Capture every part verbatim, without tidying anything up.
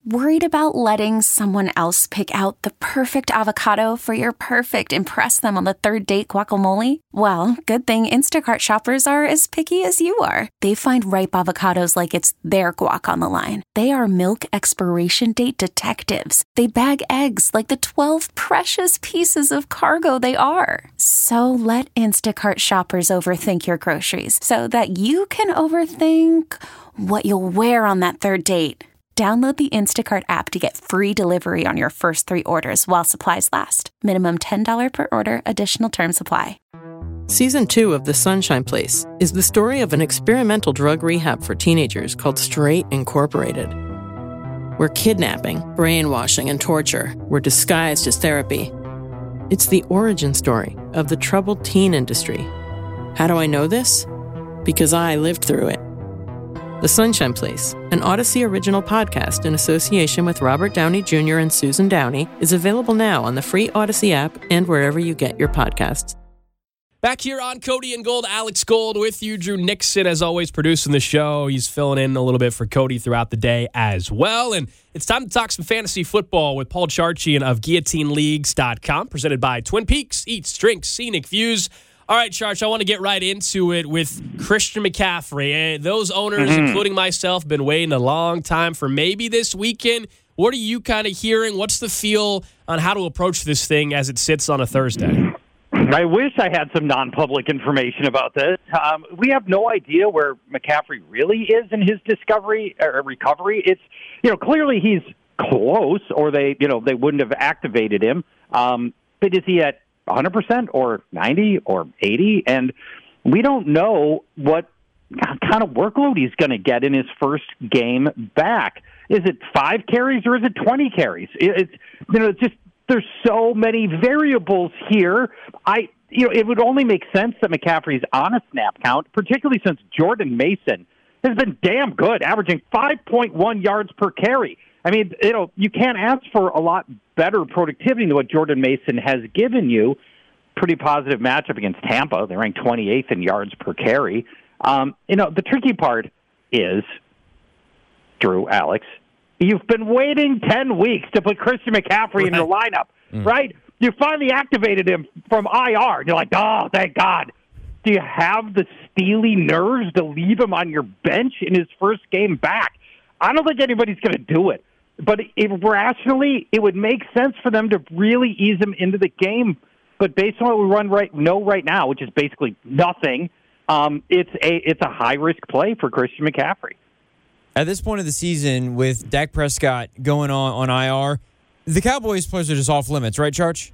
Worried about letting someone else pick out the perfect avocado for your perfect impress them on the third date guacamole? Well, good thing Instacart shoppers are as picky as you are. They find ripe avocados like it's their guac on the line. They are milk expiration date detectives. They bag eggs like the twelve precious pieces of cargo they are. So let Instacart shoppers overthink your groceries so that you can overthink what you'll wear on that third date. Download the Instacart app to get free delivery on your first three orders while supplies last. Minimum ten dollars per order. Additional terms apply. Season two of The Sunshine Place is the story of an experimental drug rehab for teenagers called Straight Incorporated, where kidnapping, brainwashing, and torture were disguised as therapy. It's the origin story of the troubled teen industry. How do I know this? Because I lived through it. The Sunshine Place, an Odyssey original podcast in association with Robert Downey Junior and Susan Downey, is available now on the free Odyssey app and wherever you get your podcasts. Back here on Cody and Gold, Alex Gold with you. Drew Nixon, as always, producing the show. He's filling in a little bit for Cody throughout the day as well. And it's time to talk some fantasy football with Paul Charchian of Guillotine Leagues dot com, presented by Twin Peaks, Eats, Drinks, Scenic Views. All right, Charch, I want to get right into it with Christian McCaffrey. And those owners, mm-hmm. including myself, been waiting a long time for maybe this weekend. What are you kind of hearing? What's the feel on how to approach this thing as it sits on a Thursday? I wish I had some non-public information about this. Um, we have no idea where McCaffrey really is in his discovery or recovery. It's, you know, clearly he's close, or they, you know, they wouldn't have activated him. Um, but is he at one hundred percent or ninety or eighty? And we don't know what kind of workload he's going to get in his first game back. Is it five carries or is it twenty carries? It's, you know, it's just, there's so many variables here. I, you know, it would only make sense that McCaffrey's on a snap count, particularly since Jordan Mason has been damn good, averaging five point one yards per carry. I mean, you know, you can't ask for a lot better productivity than what Jordan Mason has given you. Pretty positive matchup against Tampa. They ranked twenty-eighth in yards per carry. Um, you know, the tricky part is, Drew, Alex, you've been waiting ten weeks to put Christian McCaffrey right in your lineup, mm. right? You finally activated him from I R. And you're like, oh, thank God. Do you have the steely nerves to leave him on your bench in his first game back? I don't think anybody's going to do it. But if rationally, it would make sense for them to really ease him into the game. But based on what we run right know right now, which is basically nothing, um, it's a it's a high risk play for Christian McCaffrey. At this point of the season, with Dak Prescott going on on I R, the Cowboys players are just off limits, right, Charch?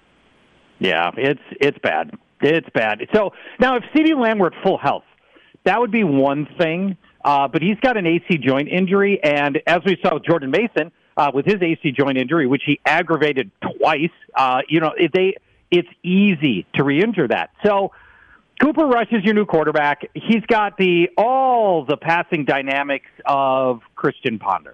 Yeah, it's it's bad. It's bad. So now, if CeeDee Lamb were at full health, that would be one thing. Uh, but he's got an A C joint injury, and as we saw with Jordan Mason, uh, with his A C joint injury, which he aggravated twice, uh, you know, if they it's easy to re-injure that. So Cooper Rush is your new quarterback. He's got the all the passing dynamics of Christian Ponder.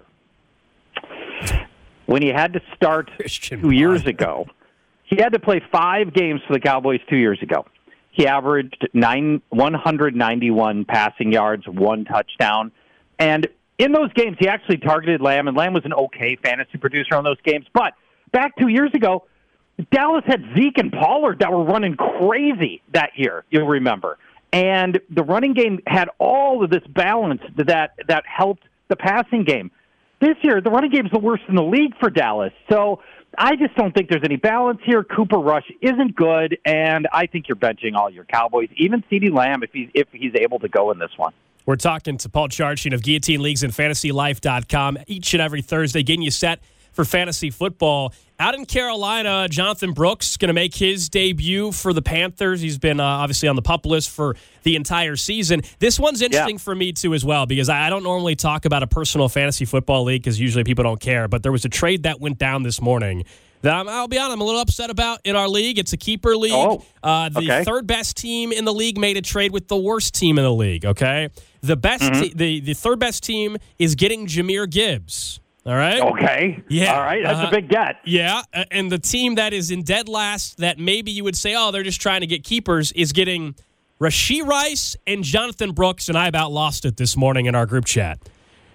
When he had to start Christian two years Ponder. ago, he had to play five games for the Cowboys two years ago. He averaged nine, one hundred ninety-one passing yards, one touchdown. And in those games, he actually targeted Lamb, and Lamb was an okay fantasy producer on those games. But back two years ago, Dallas had Zeke and Pollard that were running crazy that year, you'll remember. And the running game had all of this balance that, that helped the passing game. This year, the running game is the worst in the league for Dallas. So I just don't think there's any balance here. Cooper Rush isn't good, and I think you're benching all your Cowboys, even CeeDee Lamb, if he's, if he's able to go in this one. We're talking to Paul Charchian of Guillotine Leagues and Fantasy Life dot com each and every Thursday, getting you set for fantasy football. Out in Carolina, Jonathan Brooks is going to make his debut for the Panthers. He's been uh, obviously on the PUP list for the entire season. This one's interesting yeah. for me, too, as well, because I don't normally talk about a personal fantasy football league because usually people don't care, but there was a trade that went down this morning that I'm, I'll be honest, I'm a little upset about in our league. It's a keeper league. Oh, uh, the okay. third best team in the league made a trade with the worst team in the league, okay? The best, mm-hmm. te- the, the third best team is getting Jahmyr Gibbs. All right. Okay. Yeah. All right. That's uh, a big get. Yeah. And the team that is in dead last that maybe you would say, oh, they're just trying to get keepers is getting Rashee Rice and Jonathan Brooks, and I about lost it this morning in our group chat.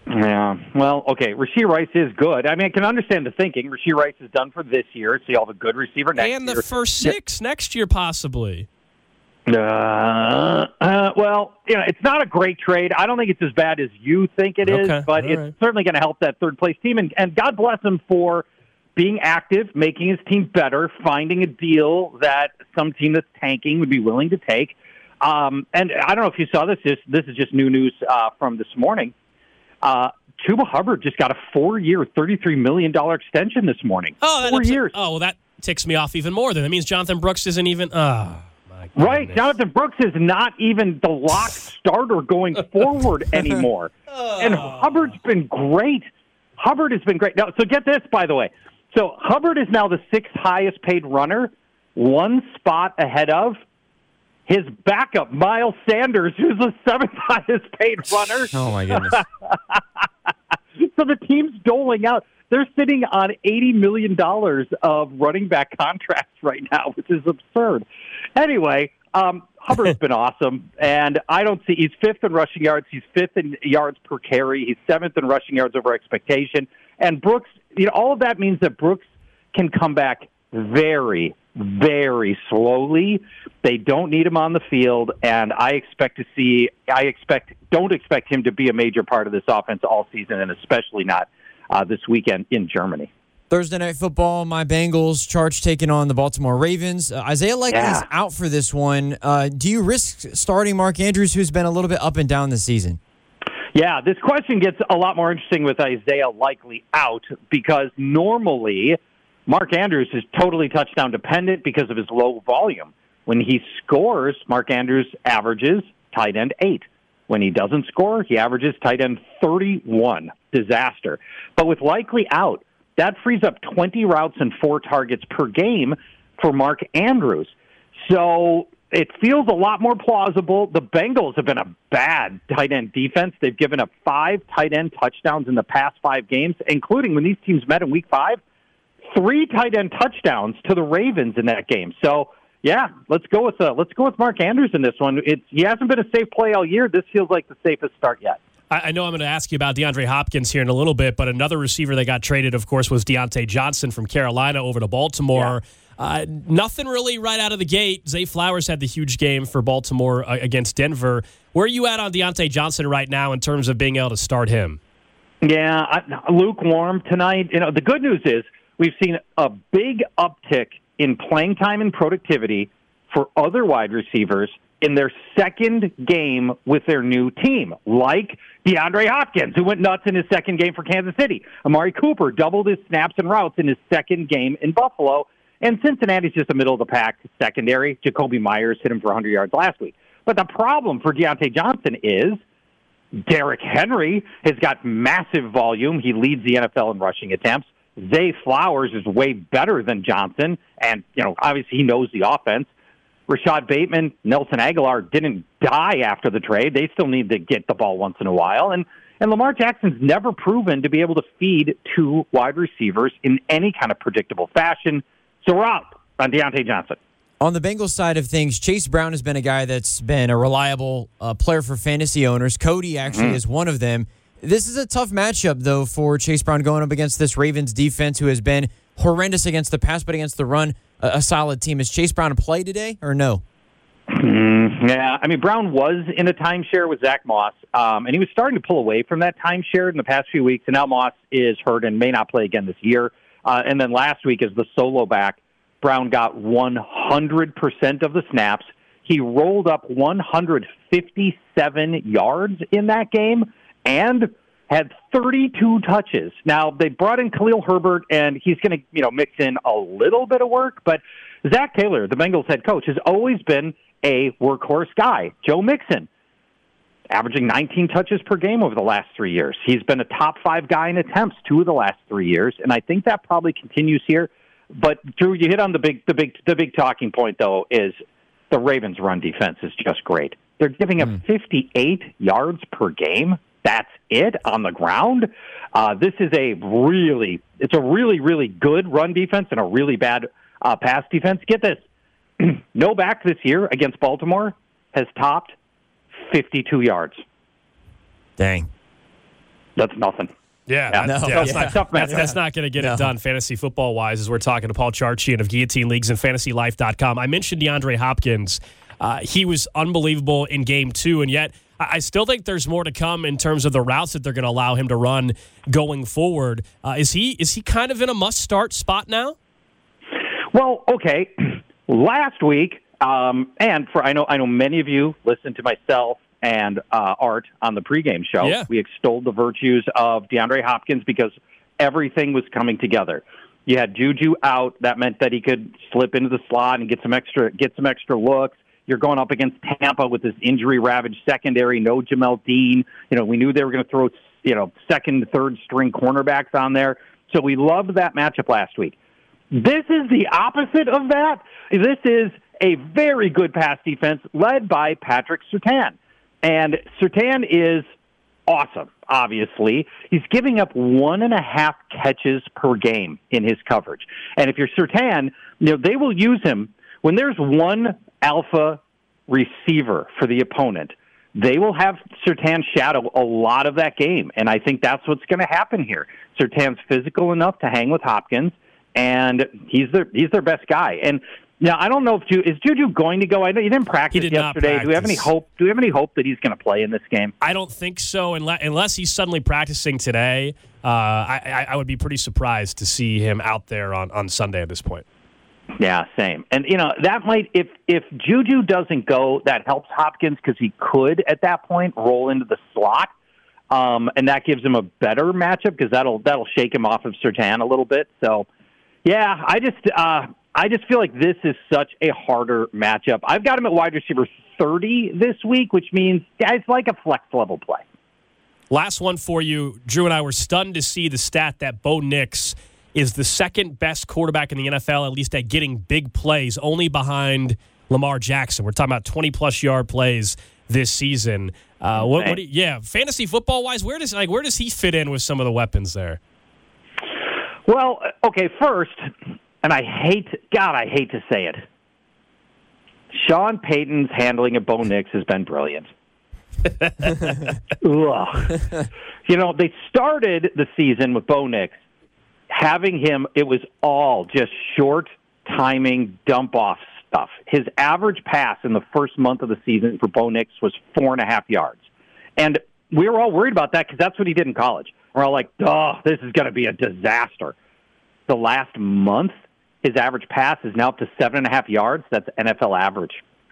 Yeah, well, okay, Rashee Rice is good. I mean, I can understand the thinking. Rashee Rice is done for this year. So you'll have a good receiver next year. And the first six yeah. next year, possibly. Uh, uh, well, you know, it's not a great trade. I don't think it's as bad as you think it is, okay. but All it's right. certainly going to help that third-place team. And, and God bless him for being active, making his team better, finding a deal that some team that's tanking would be willing to take. Um, and I don't know if you saw this. This, this is just new news uh, from this morning. Uh, Chuba Hubbard just got a four-year, thirty-three million dollars extension this morning. Oh, that four upset, years. Oh, well, that ticks me off even more. Then that means Jonathan Brooks isn't even. Oh, my goodness. Right, Jonathan Brooks is not even the lock starter going forward anymore. oh. And Hubbard's been great. Hubbard has been great. Now, so get this, by the way. So Hubbard is now the sixth highest paid runner, one spot ahead of his backup, Miles Sanders, who's the seventh highest paid runner. Oh, my goodness. So the team's doling out. They're sitting on eighty million dollars of running back contracts right now, which is absurd. Anyway, um, Hubbard's been awesome, and I don't see – he's fifth in rushing yards. He's fifth in yards per carry. He's seventh in rushing yards over expectation. And Brooks – you know, all of that means that Brooks can come back very, very slowly. They don't need him on the field, and I expect to see – I expect don't expect him to be a major part of this offense all season, and especially not uh, this weekend in Germany. Thursday Night Football, my Bengals, Charge taking on the Baltimore Ravens. Uh, Isaiah Likely's yeah. out for this one. Uh, do you risk starting Mark Andrews, who's been a little bit up and down this season? Yeah, this question gets a lot more interesting with Isaiah Likely out because normally Mark Andrews is totally touchdown dependent because of his low volume. When he scores, Mark Andrews averages tight end eight. When he doesn't score, he averages tight end thirty-one. Disaster. But with Likely out, that frees up twenty routes and four targets per game for Mark Andrews. So it feels a lot more plausible. The Bengals have been a bad tight end defense. They've given up five tight end touchdowns in the past five games, including when these teams met in week five, three tight end touchdowns to the Ravens in that game. So, yeah, let's go with uh, let's go with Mark Andrews in this one. It's, he hasn't been a safe play all year. This feels like the safest start yet. I know I'm going to ask you about DeAndre Hopkins here in a little bit, but another receiver that got traded, of course, was Deontay Johnson from Carolina over to Baltimore. Yeah. Uh, nothing really right out of the gate. Zay Flowers had the huge game for Baltimore uh, against Denver. Where are you at on Deontay Johnson right now in terms of being able to start him? Yeah, I, lukewarm tonight. You know, the good news is we've seen a big uptick in playing time and productivity for other wide receivers in their second game with their new team, like DeAndre Hopkins, who went nuts in his second game for Kansas City. Amari Cooper doubled his snaps and routes in his second game in Buffalo. And Cincinnati's just a middle-of-the-pack secondary. Jacoby Myers hit him for one hundred yards last week. But the problem for Deontay Johnson is Derrick Henry has got massive volume. He leads the N F L in rushing attempts. Zay Flowers is way better than Johnson. And, you know, obviously he knows the offense. Rashad Bateman, Nelson Aguilar didn't die after the trade. They still need to get the ball once in a while. And and Lamar Jackson's never proven to be able to feed two wide receivers in any kind of predictable fashion. So we're out on Deontay Johnson. On the Bengals side of things, Chase Brown has been a guy that's been a reliable uh, player for fantasy owners. Cody actually mm-hmm. is one of them. This is a tough matchup, though, for Chase Brown going up against this Ravens defense who has been horrendous against the pass, but against the run, a, a solid team. Is Chase Brown a play today or no? Mm, yeah, I mean, Brown was in a timeshare with Zach Moss, um, and he was starting to pull away from that timeshare in the past few weeks, and now Moss is hurt and may not play again this year. Uh, and then last week as the solo back, Brown got one hundred percent of the snaps. He rolled up one hundred fifty-seven yards in that game and had thirty-two touches. Now, they brought in Khalil Herbert, and he's going to, you know, mix in a little bit of work, but Zach Taylor, the Bengals head coach, has always been a workhorse guy. Joe Mixon, averaging nineteen touches per game over the last three years. He's been a top five guy in attempts two of the last three years, and I think that probably continues here. But Drew, you hit on the big, the big, the big talking point though is the Ravens' run defense is just great. They're giving up mm. fifty-eight yards per game. That's it on the ground. Uh, this is a really, it's a really, really good run defense and a really bad uh, pass defense. Get this, no back this year against Baltimore has topped fifty-two yards. Dang. That's nothing. Yeah, Yeah, that's, no, yeah, that's yeah. not, Tough that's, matchup. that's not going to get No. it done fantasy football-wise as we're talking to Paul Charchian of Guillotine Leagues and fantasy life dot com. I mentioned DeAndre Hopkins. Uh, he was unbelievable in game two, and yet I I still think there's more to come in terms of the routes that they're going to allow him to run going forward. Uh, is he is he kind of in a must-start spot now? Well, okay. Last week, um, and for I know I know many of you listen to myself and uh, Art on the pregame show. Yeah. We extolled the virtues of DeAndre Hopkins because everything was coming together. You had Juju out. That meant that he could slip into the slot and get some extra get some extra looks. You're going up against Tampa with this injury-ravaged secondary. No Jamel Dean. You know, we knew they were going to throw you know second, third string cornerbacks on there. So we loved that matchup last week. This is the opposite of that. This is a very good pass defense led by Patrick Surtain. And Surtain is awesome, obviously. He's giving up one and a half catches per game in his coverage. And if you're Surtain, you know, they will use him when there's one alpha receiver for the opponent. They will have Surtain shadow a lot of that game. And I think that's what's going to happen here. Surtain's physical enough to hang with Hopkins, and he's their, he's their best guy. And now, I don't know if Ju- is Juju going to go. I know you didn't practice He did not yesterday. Do we have any practice. hope? Do we have any hope that he's going to play in this game? I don't think so, unless, unless he's suddenly practicing today. Uh, I, I would be pretty surprised to see him out there on, on Sunday at this point. Yeah, same. And you know that might if if Juju doesn't go, that helps Hopkins because he could at that point roll into the slot, um, and that gives him a better matchup because that'll that'll shake him off of Surtain a little bit. So, yeah, I just. Uh, I just feel like this is such a harder matchup. I've got him at wide receiver thirty this week, which means yeah, it's like a flex level play. Last one for you. Drew and I were stunned to see the stat that Bo Nix is the second best quarterback in the N F L, at least at getting big plays, only behind Lamar Jackson. We're talking about twenty-plus yard plays this season. Uh, what, what do you, yeah, fantasy football-wise, where does like where does he fit in with some of the weapons there? Well, okay, first, and I hate, God, I hate to say it, Sean Payton's handling of Bo Nix has been brilliant. Ugh. You know, they started the season with Bo Nix, having him, it was all just short timing, dump-off stuff. His average pass in the first month of the season for Bo Nix was four and a half yards. And we were all worried about that because that's what he did in college. We're all like, oh, this is going to be a disaster. The last month, his average pass is now up to seven and a half yards. That's N F L average.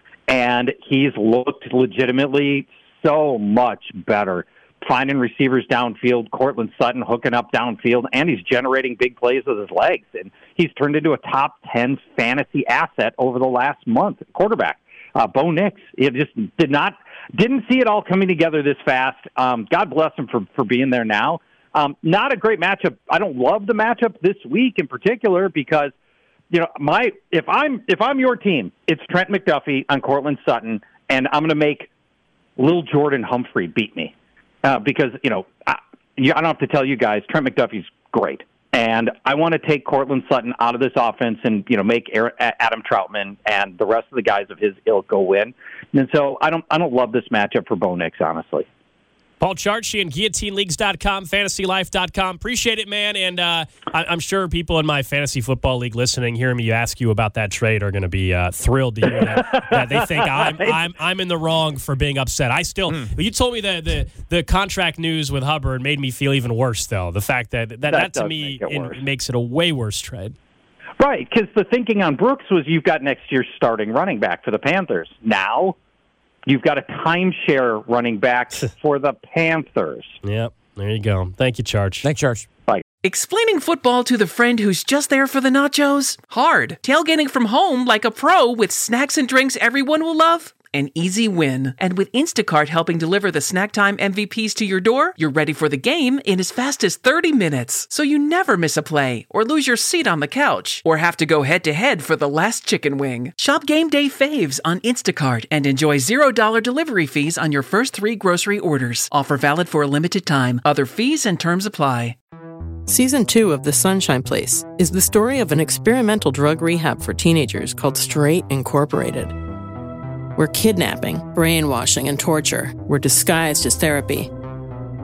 And he's looked legitimately so much better, finding receivers downfield, Cortland Sutton hooking up downfield, and he's generating big plays with his legs. And he's turned into a top ten fantasy asset over the last month, quarterback. Uh, Bo Nix, it just did not, didn't see it all coming together this fast. Um, God bless him for, for being there now. Um, not a great matchup. I don't love the matchup this week in particular because, you know, my if I'm if I'm your team, it's Trent McDuffie on Cortland Sutton, and I'm going to make Lil Jordan Humphrey beat me uh, because you know I, I don't have to tell you guys, Trent McDuffie's great, and I want to take Cortland Sutton out of this offense and you know make Adam Troutman and the rest of the guys of his ilk go win, and so I don't I don't love this matchup for Bo Nix, honestly. Paul Charchian, Guillotine Leagues dot com, fantasy life dot com. Appreciate it, man. And uh, I, I'm sure people in my fantasy football league listening, hearing me ask you about that trade, are going to be uh, thrilled to hear that, that they think I'm, I'm I'm in the wrong for being upset. I still, mm. you told me that the the contract news with Hubbard made me feel even worse, though. The fact that that, that, that to me make it in, makes it a way worse trade. Right, because the thinking on Brooks was you've got next year's starting running back for the Panthers. Now you've got a timeshare running back for the Panthers. Yep, there you go. Thank you, Charge. Thanks, Charge. Bye. Explaining football to the friend who's just there for the nachos? Hard. Tailgating from home like a pro with snacks and drinks everyone will love? An easy win. And with Instacart helping deliver the snack time M V Ps to your door, you're ready for the game in as fast as thirty minutes. So you never miss a play, or lose your seat on the couch, or have to go head-to-head for the last chicken wing. Shop Game Day Faves on Instacart and enjoy zero dollars delivery fees on your first three grocery orders. Offer valid for a limited time. Other fees and terms apply. Season two of The Sunshine Place is the story of an experimental drug rehab for teenagers called Straight Incorporated, where kidnapping, brainwashing, and torture were disguised as therapy.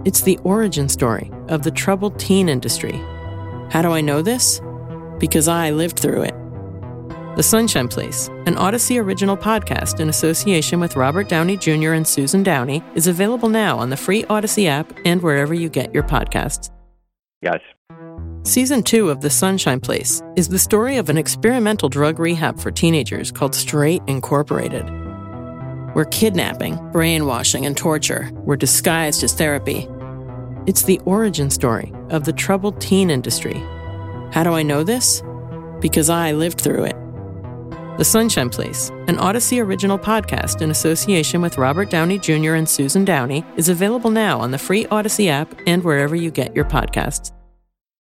It's the origin story of the troubled teen industry. How do I know this? Because I lived through it. The Sunshine Place, an Odyssey original podcast in association with Robert Downey Junior and Susan Downey, is available now on the free Odyssey app and wherever you get your podcasts. Yes. Season two of The Sunshine Place is the story of an experimental drug rehab for teenagers called Straight Incorporated, where kidnapping, brainwashing, and torture were disguised as therapy. It's the origin story of the troubled teen industry. How do I know this? Because I lived through it. The Sunshine Place, an Odyssey original podcast in association with Robert Downey Junior and Susan Downey, is available now on the free Odyssey app and wherever you get your podcasts.